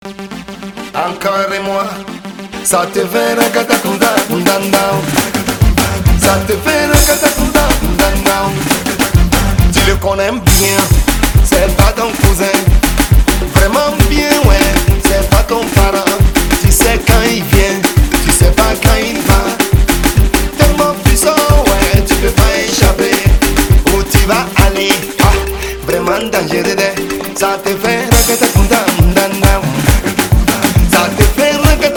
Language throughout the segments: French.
Encore et moi, ça te fait un catacomba, ça te fait un catacomba, tu le connais bien, c'est pas ton cousin. Vraiment bien, ouais, c'est pas ton parent. Tu sais quand il vient, tu sais pas quand il va. Tellement puissant, ouais, tu peux pas échapper. Où tu vas aller, ah, vraiment dangereux, ça te fait rakata. Ça te fait rakata.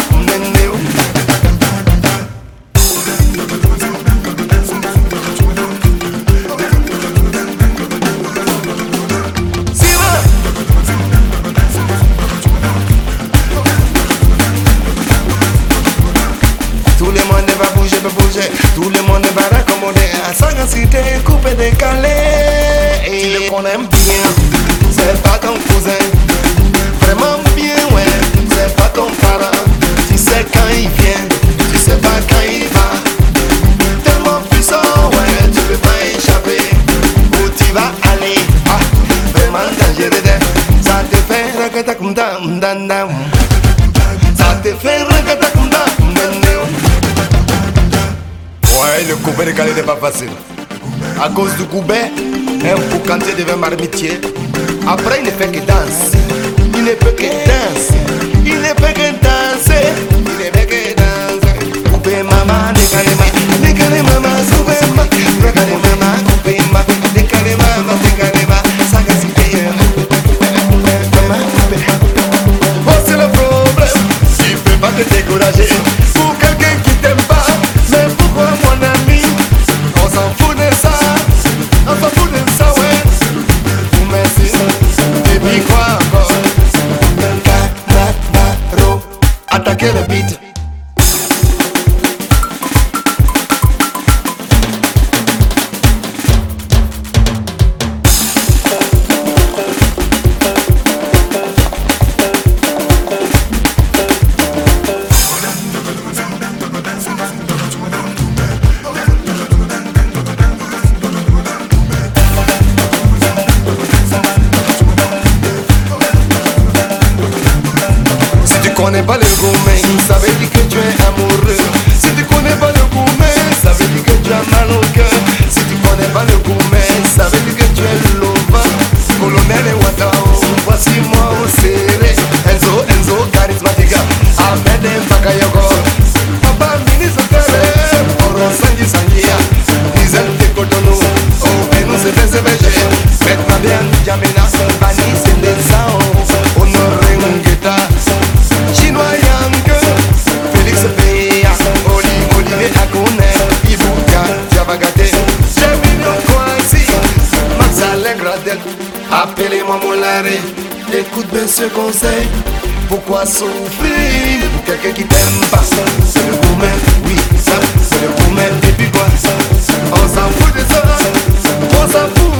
Tout le monde va raccommoder à sa cité, coupé, décalé. Tu le connais bien, c'est pas ton cousin. Vraiment bien, ouais, c'est pas ton parent. Tu sais quand il vient, tu sais pas quand il va. Tellement puissant, ouais, tu peux pas échapper. Où tu vas aller, ah, vraiment dangereux. Ça te fait rakata. Ça te fait rakata. Ouais, le coupé décalé n'est pas facile. À cause du coupé, un boucantier devient marmitier. Après, il ne fait que danser. Il ne peut que danser. Il ne peut que danser. Il ne peut que danser. Coupé maman, décalé maman, coupé maman, décalé maman, coupé maman, décalé maman, ça casse maman, coupé. Oh, c'est le problème. Tu peux pas te décourager pour quelqu'un qui t'aime pas. Mais pourquoi mon ami, on s'en fout de ça, ouais. Vous merci, et puis quoi encore? Attaquez le beat. Si tu connais pas le gourmet, ça veut dire que tu es amoureux. Si tu connais pas le gourmet, ça veut dire que tu as mal au cœur. Si tu connais pas le gourmet, ça veut dire que tu es loba. Colonel et Watao, voici moi au serré. Enzo, charismatique. Ahmed Mbakayogo. Papa ministre Tere, Oro Sangia. Diesel de Cotonou, oh, et nous c'est PCVG. Maintenant bien, Jamina, Bani, c'est des sao. Honoré Mungeta. Chinois Yang, Félix Péa, Olivier Akouné, Ibouka, Diabagate, Jamino Kouassi, Max Alain Gradel. Appelez-moi Moulare, écoute bien ce conseil. Pourquoi souffrir pour quelqu'un qui t'aime pas? C'est le gourmet, oui, ça, c'est le gourmet. Et puis quoi? On s'en fout de ça, on s'en fout.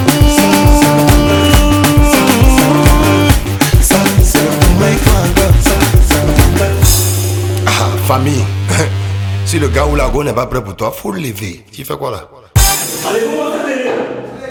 Ça, c'est le gourmet, quoi encore? Famille, si le gars ou la go n'est pas prêt pour toi, faut le lever. Tu fais quoi là? Allez, vous